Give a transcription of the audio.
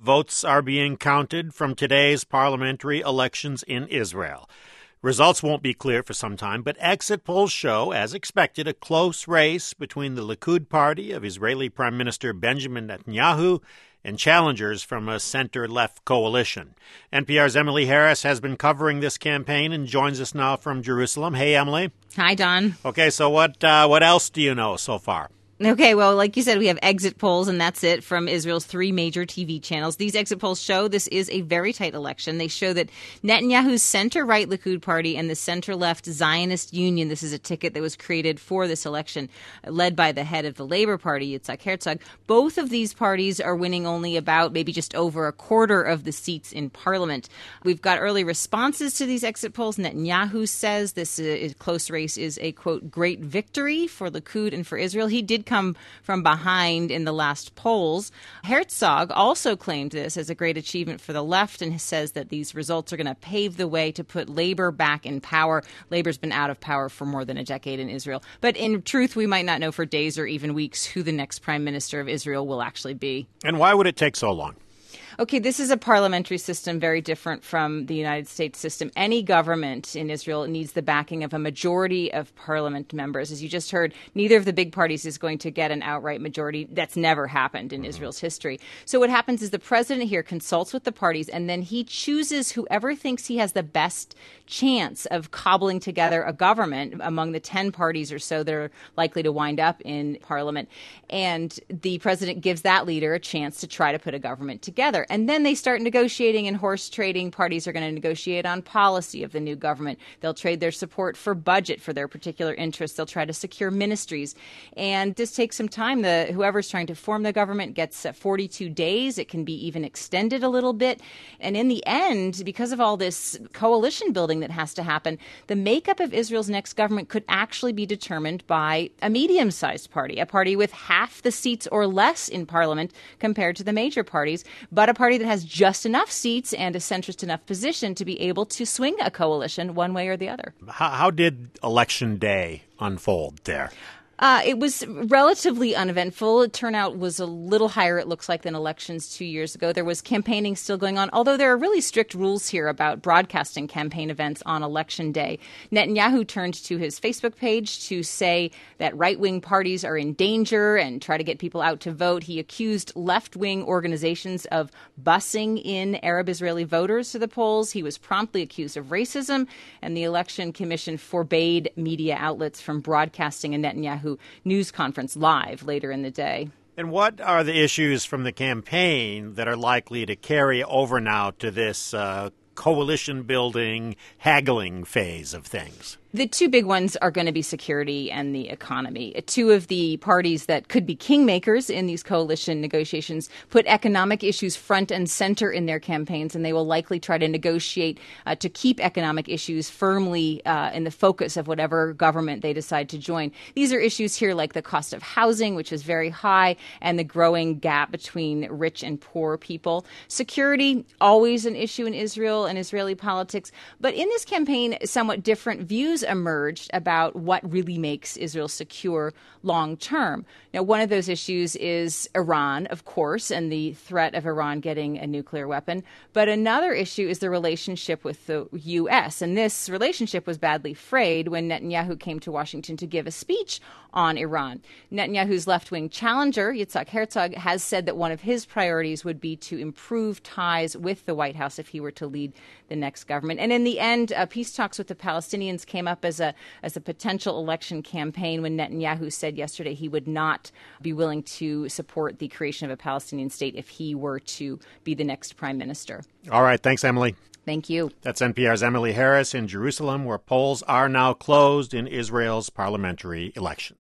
Votes are being counted from today's parliamentary elections in Israel. Results won't be clear for some time, but exit polls show, as expected, a close race between the Likud party of Israeli Prime Minister Benjamin Netanyahu and challengers from a center-left coalition. NPR's Emily Harris has been covering this campaign and joins us now from Jerusalem. Hey, Emily. Hi, Don. Okay, so what else do you know so far? Okay, well, like you said, we have exit polls, and that's it, from Israel's three major TV channels. These exit polls show this is a very tight election. They show that Netanyahu's center-right Likud party and the center-left Zionist Union, this is a ticket that was created for this election, led by the head of the Labor Party, Yitzhak Herzog. Both of these parties are winning only about maybe just over a quarter of the seats in parliament. We've got early responses to these exit polls. Netanyahu says this close race is a, quote, great victory for Likud and for Israel. He did come from behind in the last polls. Herzog also claimed this as a great achievement for the left and says that these results are going to pave the way to put Labor back in power. Labor's been out of power for more than a decade in Israel. But in truth, we might not know for days or even weeks who the next prime minister of Israel will actually be. And why would it take so long? Okay, this is a parliamentary system very different from the United States system. Any government in Israel needs the backing of a majority of parliament members. As you just heard, neither of the big parties is going to get an outright majority. That's never happened in Israel's history. So what happens is the president here consults with the parties, and then he chooses whoever thinks he has the best chance of cobbling together a government among the 10 parties or so that are likely to wind up in parliament. And the president gives that leader a chance to try to put a government together. And then they start negotiating and horse trading. Parties are going to negotiate on policy of the new government. They'll trade their support for budget for their particular interests. They'll try to secure ministries. And this takes some time. Whoever's trying to form the government gets 42 days. It can be even extended a little bit. And in the end, because of all this coalition building that has to happen, the makeup of Israel's next government could actually be determined by a medium-sized party, a party with half the seats or less in parliament compared to the major parties, but a party that has just enough seats and a centrist enough position to be able to swing a coalition one way or the other. How did Election Day unfold there? It was relatively uneventful. Turnout was a little higher, it looks like, than elections 2 years ago. There was campaigning still going on, although there are really strict rules here about broadcasting campaign events on Election Day. Netanyahu turned to his Facebook page to say that right-wing parties are in danger and try to get people out to vote. He accused left-wing organizations of busing in Arab Israeli voters to the polls. He was promptly accused of racism, and the Election Commission forbade media outlets from broadcasting a Netanyahu news conference live later in the day. And what are the issues from the campaign that are likely to carry over now to this coalition building, haggling phase of things? The two big ones are going to be security and the economy. Two of the parties that could be kingmakers in these coalition negotiations put economic issues front and center in their campaigns, and they will likely try to negotiate to keep economic issues firmly in the focus of whatever government they decide to join. These are issues here like the cost of housing, which is very high, and the growing gap between rich and poor people. Security, always an issue in Israel and Israeli politics. But in this campaign, somewhat different views emerged about what really makes Israel secure long term. Now, one of those issues is Iran, of course, and the threat of Iran getting a nuclear weapon. But another issue is the relationship with the U.S. And this relationship was badly frayed when Netanyahu came to Washington to give a speech on Iran. Netanyahu's left-wing challenger, Yitzhak Herzog, has said that one of his priorities would be to improve ties with the White House if he were to lead the next government. And in the end, peace talks with the Palestinians came up as a potential election campaign when Netanyahu said yesterday he would not be willing to support the creation of a Palestinian state if he were to be the next prime minister. All right. Thanks, Emily. Thank you. That's NPR's Emily Harris in Jerusalem, where polls are now closed in Israel's parliamentary election.